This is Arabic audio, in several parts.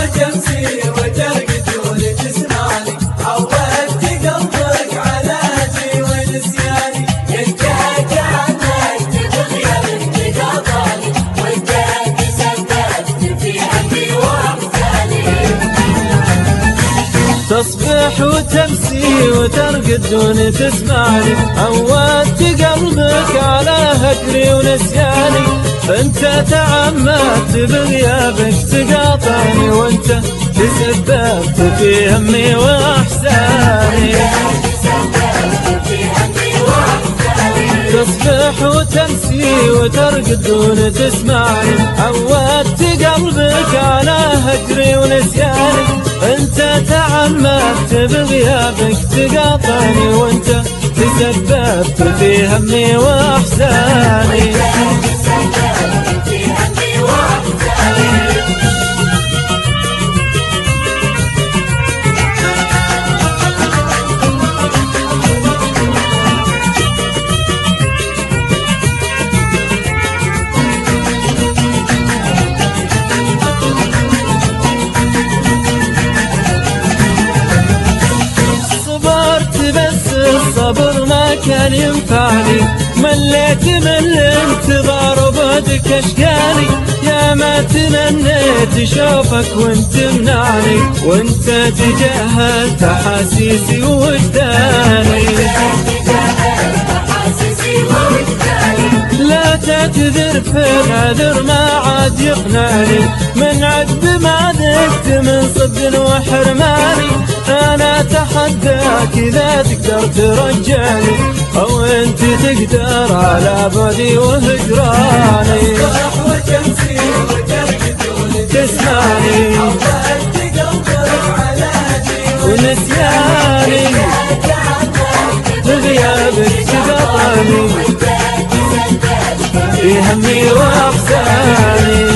وتمسي وترقد تسمعني، عودت قلبك على هجري ونسياني، انت تعمدت بغيابك تقاطعني، وانت تسببت في همي واحزاني. تصبح وتمسي وترقد تسمعني، عودت قلبك على هجري ونسياني، انت تعمدت بغيابك تقاطعني، وانت تسببت في همي واحزاني. تصبح وتمسي وترقد تسمعني، عودت قلبك على هجري ونسياني، انت تعمدت بغيابك تقاطعني، وانت تسببت في همي واحزاني. الصبر ما كان ينفعني، مليت من الانتظار وبعدك اشقاني، يا ما تمنيت اشوفك وانت منعني، وانت تجاهلت احاسيسي ووجداني. لا تعتذر في العذر ما عاد يقنعني، من عقب ما ذقت من صد وحرماني، انا اتحداك اذا تقدر ترجعني، او انت تقدر على بعدي وهجراني. وتمسي وترقد تسمعني عودت قلبك على هجري ونسياني، بغيابك تقاطعني في همي واحزاني.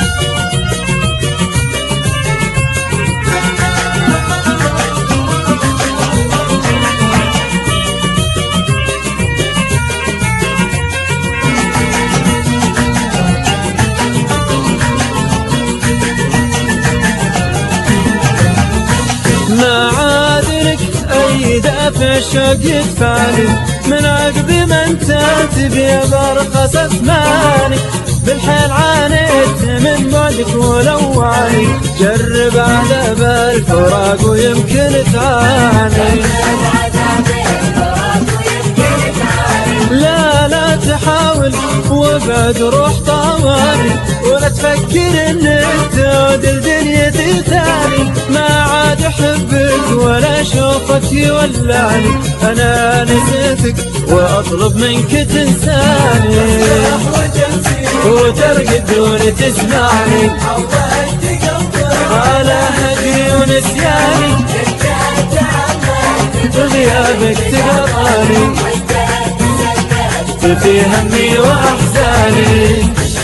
ما عاد لك أي دافع شوق يدفعني، من عقب ما انت تبي برخص أثماني، بالحيل عانيت من بعدك ولواني، جرب عذاب الفراق ويمكن تعاني. لا تحاول وابعد روح طوالي، ولا تفكر انك تعود لدنيتي ثاني، ما عاد احبك ولا اشوفك يولعني، انا نسيتك واطلب منك تنساني. وترقد تسمعني على هجري ونسياني، بغيابك تقاطعني في همي واحزاني.